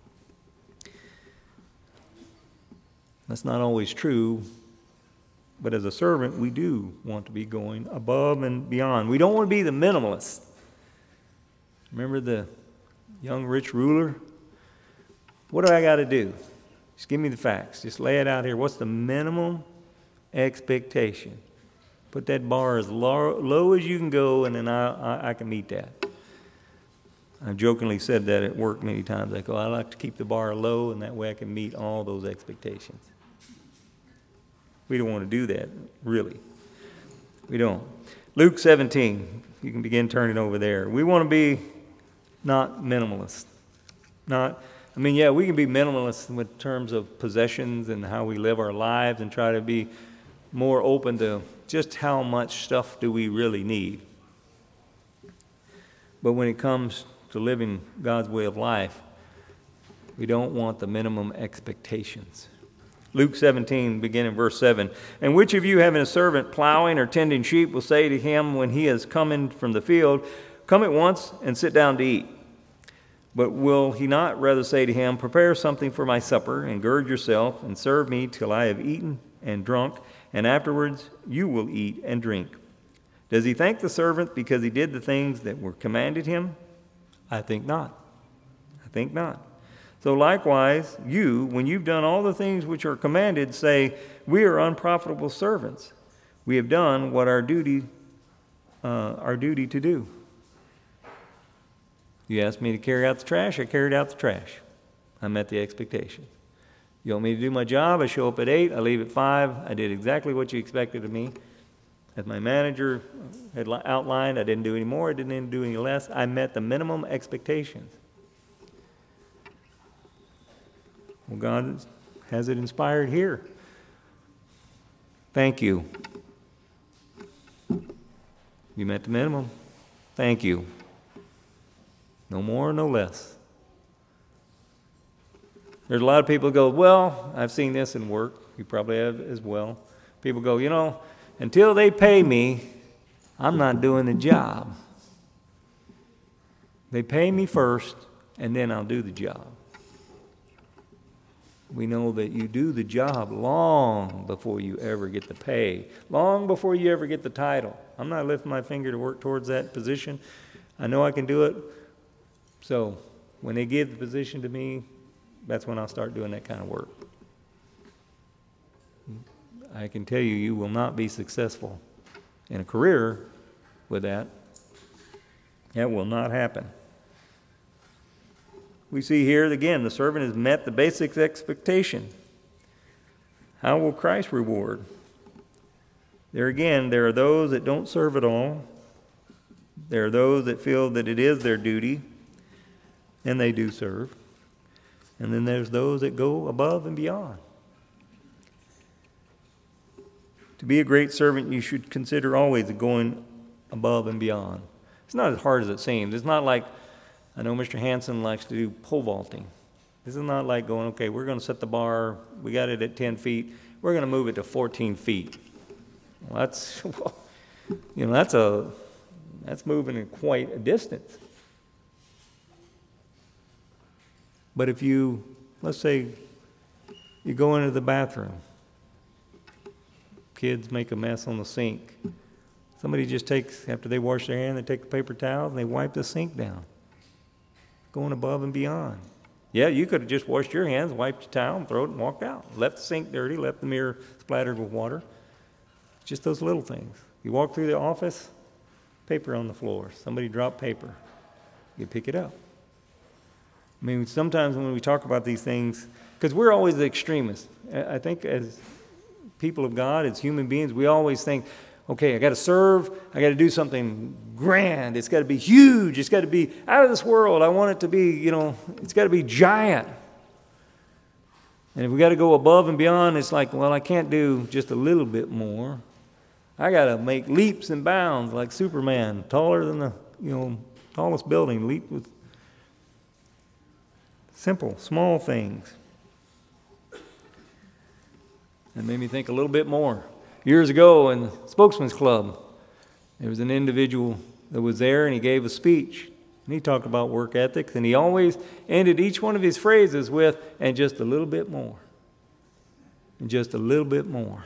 That's not always true, but as a servant, we do want to be going above and beyond. We don't want to be the minimalist. Remember the young rich ruler? What do I got to do? Just give me the facts. Just lay it out here. What's the minimum expectation? Put that bar as low as you can go, and then I can meet that. I've jokingly said that at work many times. I go, I like to keep the bar low, and that way I can meet all those expectations. We don't want to do that, really. We don't. Luke 17. you can begin turning over there. We want to be not minimalist. We can be minimalist in terms of possessions and how we live our lives and try to be more open to just how much stuff do we really need. But when it comes to living God's way of life, we don't want the minimum expectations. Luke 17, beginning verse 7. And which of you, having a servant plowing or tending sheep, will say to him when he has come in from the field, come at once and sit down to eat? But will he not rather say to him, prepare something for my supper, and gird yourself, and serve me till I have eaten and drunk, and afterwards you will eat and drink? Does he thank the servant because he did the things that were commanded him? I think not. So likewise, you, when you've done all the things which are commanded, say, we are unprofitable servants. We have done what our duty to do. You asked me to carry out the trash, I carried out the trash. I met the expectation. You want me to do my job, I show up at 8, I leave at 5. I did exactly what you expected of me. As my manager had outlined, I didn't do any more, I didn't do any less. I met the minimum expectations. Well, God has it inspired here. Thank you. You met the minimum. Thank you. No more, no less. There's a lot of people who go, well, I've seen this in work. You probably have as well. People go, until they pay me, I'm not doing the job. They pay me first, and then I'll do the job. We know that you do the job long before you ever get the pay, long before you ever get the title. I'm not lifting my finger to work towards that position. I know I can do it. So when they give the position to me, that's when I'll start doing that kind of work. I can tell you, you will not be successful in a career with that. That will not happen. We see here, again, the servant has met the basic expectation. How will Christ reward? There again, there are those that don't serve at all. There are those that feel that it is their duty, and they do serve. And then there's those that go above and beyond. To be a great servant, you should consider always going above and beyond. It's not as hard as it seems. It's not like, I know Mr. Hansen likes to do pole vaulting. This is not like going, okay, we're going to set the bar, we got it at 10 feet, we're going to move it to 14 feet. Well, that's moving in quite a distance. But if let's say you go into the bathroom, kids make a mess on the sink. Somebody just takes, after they wash their hand, they take the paper towels and they wipe the sink down. Going above and beyond. Yeah, you could have just washed your hands, wiped your towel, and thrown it and walked out. Left the sink dirty, left the mirror splattered with water. Just those little things. You walk through the office, paper on the floor. Somebody dropped paper. You pick it up. Sometimes when we talk about these things, because we're always the extremists. I think as people of God, as human beings, we always think, okay, I got to serve, I got to do something grand, it's got to be huge, it's got to be out of this world, I want it to be, it's got to be giant. And if we got to go above and beyond, it's like, well, I can't do just a little bit more. I got to make leaps and bounds like Superman, taller than the, tallest building, leap with simple, small things. That made me think a little bit more. Years ago in the Spokesman's Club, there was an individual that was there and he gave a speech. And he talked about work ethics, and he always ended each one of his phrases with, and just a little bit more. And just a little bit more.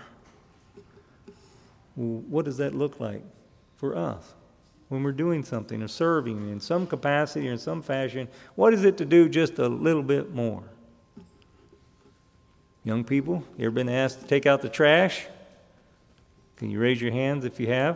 Well, what does that look like for us? When we're doing something or serving in some capacity or in some fashion, what is it to do just a little bit more? Young people, you ever been asked to take out the trash? Can you raise your hands if you have?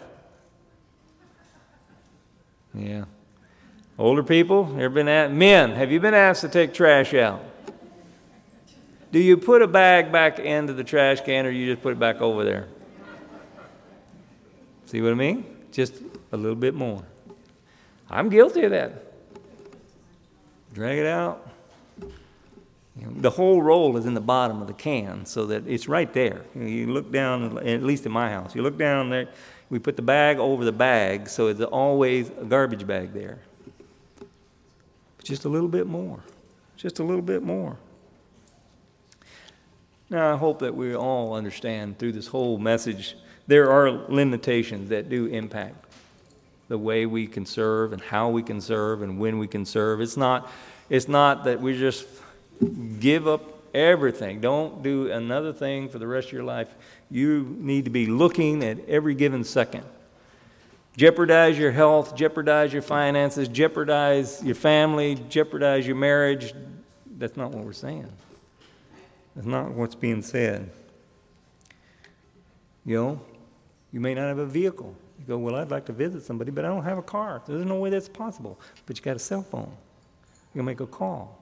Yeah. Older people, ever been asked? Men, have you been asked to take trash out? Do you put a bag back into the trash can, or you just put it back over there? See what I mean? Just a little bit more. I'm guilty of that. Drag it out. The whole roll is in the bottom of the can so that it's right there. You look down, at least in my house, you look down there, we put the bag over the bag so it's always a garbage bag there. Just a little bit more. Just a little bit more. Now, I hope that we all understand through this whole message there are limitations that do impact the way we can serve and how we can serve and when we can serve. It's not that we just give up everything. Don't do another thing for the rest of your life. You need to be looking at every given second. Jeopardize your health, jeopardize your finances, jeopardize your family, jeopardize your marriage. That's not what we're saying. That's not what's being said. You may not have a vehicle. You go, well, I'd like to visit somebody, but I don't have a car. There's no way that's possible. But you got a cell phone. You can make a call.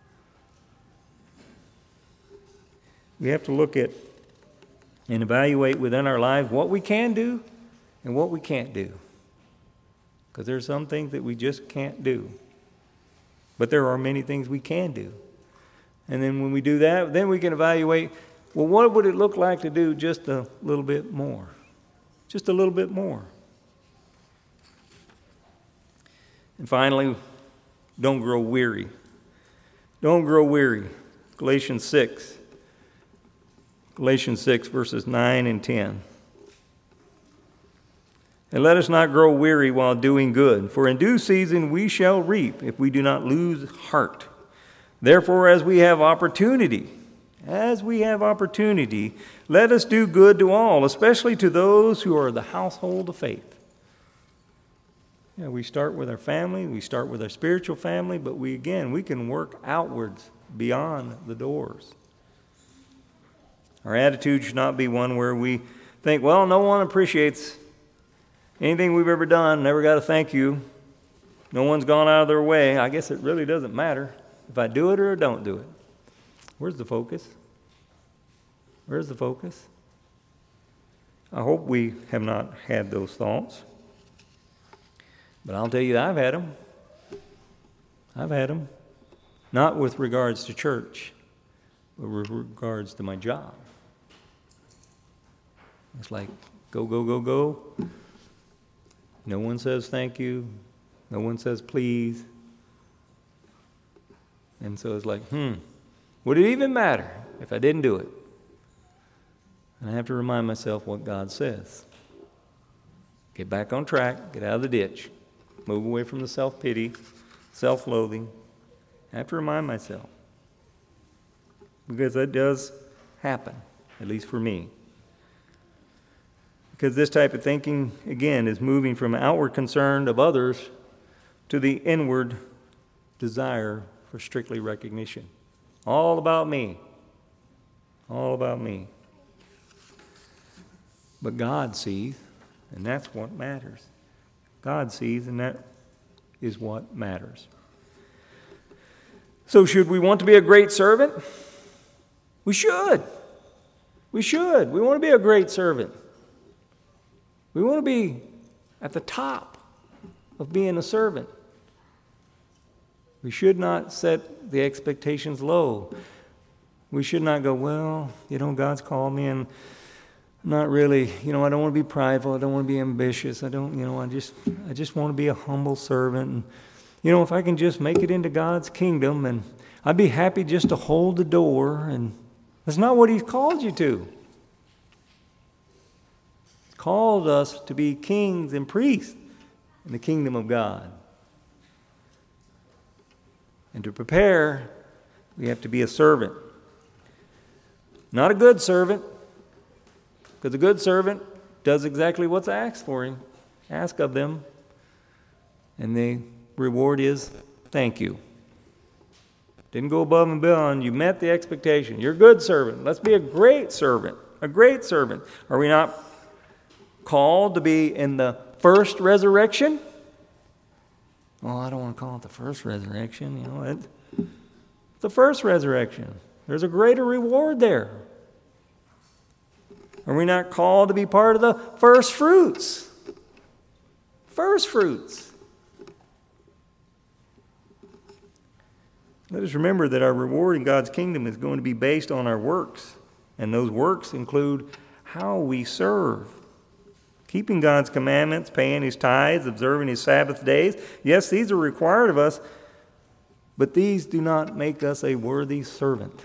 We have to look at and evaluate within our lives what we can do and what we can't do. Because there are some things that we just can't do. But there are many things we can do. And then when we do that, then we can evaluate, well, what would it look like to do just a little bit more? Just a little bit more. And finally, don't grow weary. Don't grow weary. Galatians 6, verses 9 and 10. And let us not grow weary while doing good, for in due season we shall reap if we do not lose heart. Therefore, as we have opportunity, let us do good to all, especially to those who are the household of faith. We start with our family, we start with our spiritual family, but we can work outwards beyond the doors. Our attitude should not be one where we think, well, no one appreciates anything we've ever done, never got to thank you. No one's gone out of their way. I guess it really doesn't matter if I do it or don't do it. Where's the focus? Where's the focus? I hope we have not had those thoughts. But I'll tell you, I've had them. I've had them. Not with regards to church, but with regards to my job. It's like, go, go, go, go. No one says thank you. No one says please. And so it's like, would it even matter if I didn't do it? And I have to remind myself what God says. Get back on track. Get out of the ditch. Move away from the self-pity, self-loathing. I have to remind myself. Because that does happen, at least for me. Because this type of thinking, again, is moving from outward concern of others to the inward desire for strictly recognition. All about me. All about me. But God sees, and that's what matters. God sees, and that is what matters. So should we want to be a great servant? We should. We should. We want to be a great servant. We want to be at the top of being a servant. We should not set the expectations low. We should not go, well, God's called me and not really, I don't want to be prideful. I don't want to be ambitious. I just want to be a humble servant. And, if I can just make it into God's kingdom, and I'd be happy just to hold the door. And that's not what He's called you to. He's called us to be kings and priests in the kingdom of God. And to prepare, we have to be a servant. Not a good servant, because a good servant does exactly what's asked of them. And the reward is thank you. Didn't go above and beyond. You met the expectation. You're a good servant. Let's be a great servant. A great servant. Are we not called to be in the first resurrection? Well, I don't want to call it the first resurrection. It's the first resurrection. There's a greater reward there. Are we not called to be part of the first fruits? First fruits. Let us remember that our reward in God's kingdom is going to be based on our works. And those works include how we serve. Keeping God's commandments, paying His tithes, observing His Sabbath days. Yes, these are required of us, but these do not make us a worthy servant.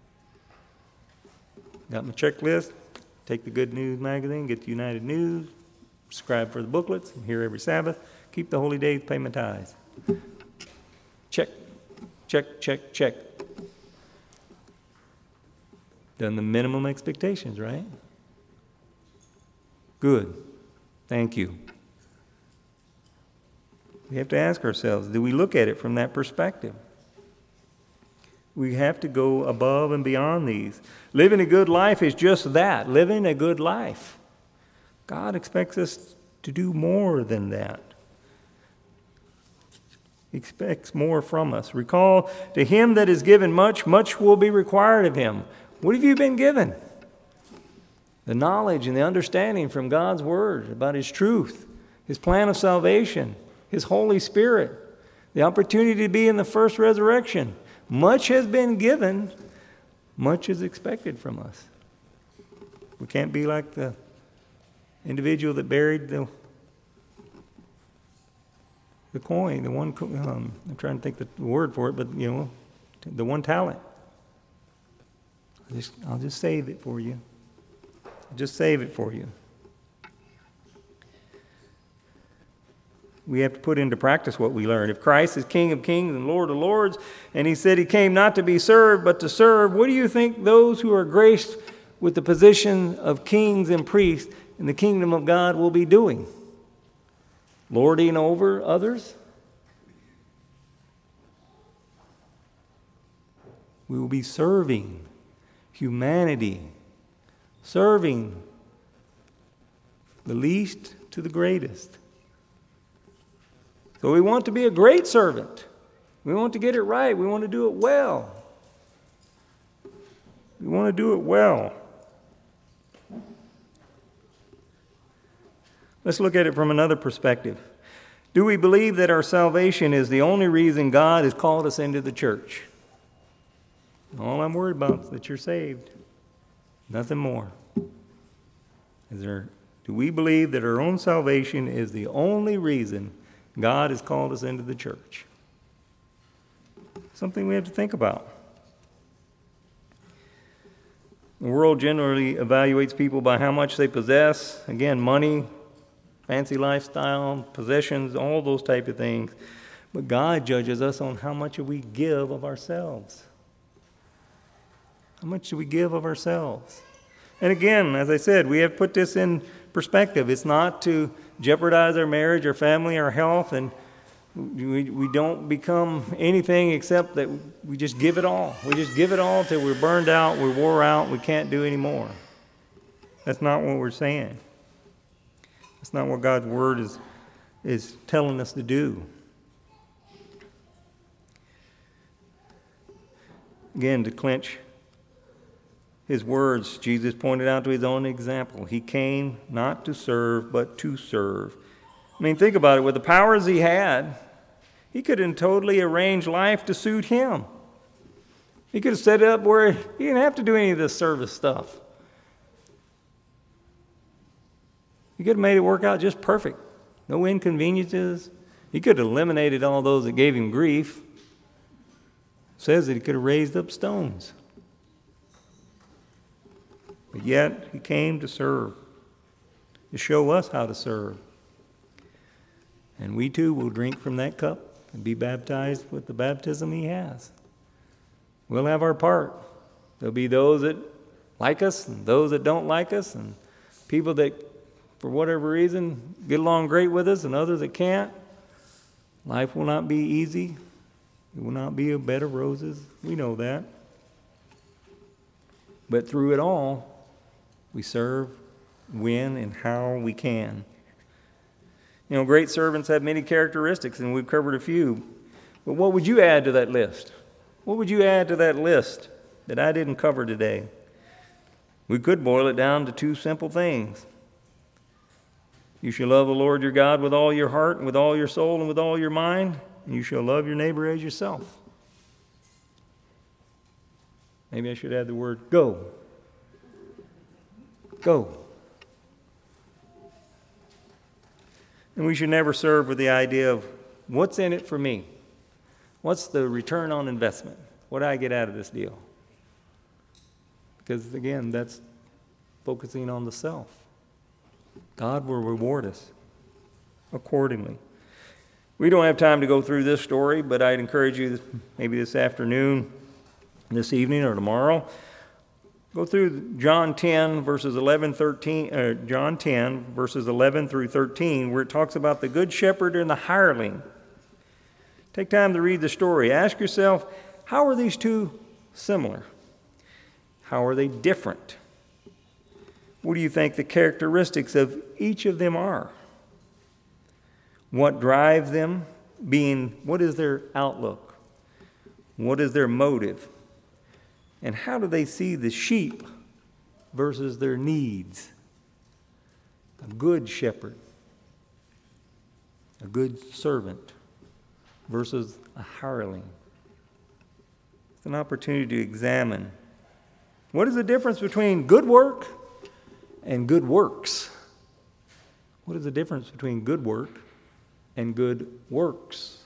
Got my checklist? Take the Good News magazine, get the United News, subscribe for the booklets, I'm here every Sabbath, keep the holy days, pay my tithes. Check, check, check, check. Done the minimum expectations, right? Good. Thank you. We have to ask ourselves, do we look at it from that perspective? We have to go above and beyond these. Living a good life is just that, living a good life. God expects us to do more than that. He expects more from us. Recall, to him that is given much, much will be required of him. What have you been given? The knowledge and the understanding from God's Word about His truth, His plan of salvation, His Holy Spirit, the opportunity to be in the first resurrection. Much has been given, much is expected from us. We can't be like the individual that buried the coin, the one, I'm trying to think the word for it, but the one talent. I'll just save it for you. Just save it for you. We have to put into practice what we learn. If Christ is King of kings and Lord of lords, and He said He came not to be served, but to serve, what do you think those who are graced with the position of kings and priests in the kingdom of God will be doing? Lording over others? We will be serving humanity, serving the least to the greatest. So we want to be a great servant. We want to get it right. We want to do it well. We want to do it well. Let's look at it from another perspective. Do we believe that our salvation is the only reason God has called us into the church? All I'm worried about is that you're saved. Nothing more. Do we believe that our own salvation is the only reason God has called us into the church? Something we have to think about. The world generally evaluates people by how much they possess. Again, money, fancy lifestyle, possessions, all those type of things. But God judges us on how much we give of ourselves. How much do we give of ourselves? And again, as I said, we have put this in perspective. It's not to jeopardize our marriage, our family, our health, and we don't become anything except that we just give it all. We just give it all till we're burned out, we're wore out, we can't do any more. That's not what we're saying. That's not what God's Word is telling us to do. Again, to clinch His words, Jesus pointed out to His own example. He came not to serve, but to serve. I mean, think about it. With the powers He had, He could have totally arranged life to suit Him. He could have set it up where He didn't have to do any of this service stuff. He could have made it work out just perfect. No inconveniences. He could have eliminated all those that gave Him grief. It says that He could have raised up stones. But yet, He came to serve, to show us how to serve. And we too will drink from that cup and be baptized with the baptism He has. We'll have our part. There'll be those that like us and those that don't like us, and people that, for whatever reason, get along great with us and others that can't. Life will not be easy. It will not be a bed of roses. We know that. But through it all, we serve when and how we can. Great servants have many characteristics, and we've covered a few. But what would you add to that list? What would you add to that list that I didn't cover today? We could boil it down to two simple things. You shall love the Lord your God with all your heart and with all your soul and with all your mind, and you shall love your neighbor as yourself. Maybe I should add the word go. Go. And we should never serve with the idea of what's in it for me? What's the return on investment? What do I get out of this deal? Because again, that's focusing on the self. God will reward us accordingly. We don't have time to go through this story, but I'd encourage you maybe this afternoon, this evening, or tomorrow, go through John 10 verses 11 through 13, where it talks about the good shepherd and the hireling. Take time to read the story. Ask yourself, how are these two similar? How are they different? What do you think the characteristics of each of them are? What drives them? What is their outlook? What is their motive? And how do they see the sheep versus their needs? A good shepherd, a good servant versus a hireling. It's an opportunity to examine. What is the difference between good work and good works? What is the difference between good work and good works?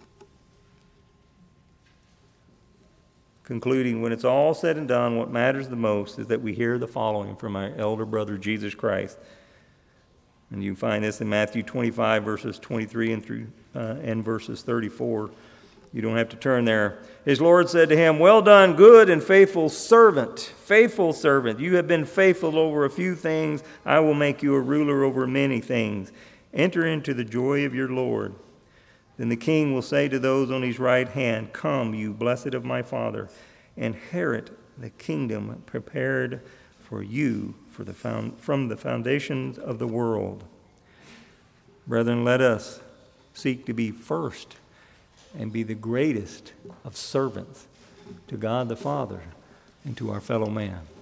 Concluding, when it's all said and done, what matters the most is that we hear the following from our elder brother, Jesus Christ. And you find this in Matthew 25, verses 23 and verses 34. You don't have to turn there. His Lord said to him, "Well done, good and faithful servant. Faithful servant. You have been faithful over a few things. I will make you a ruler over many things. Enter into the joy of your Lord." Then the king will say to those on his right hand, "Come, you blessed of my Father, inherit the kingdom prepared for you from the foundations of the world." Brethren, let us seek to be first and be the greatest of servants to God the Father and to our fellow man.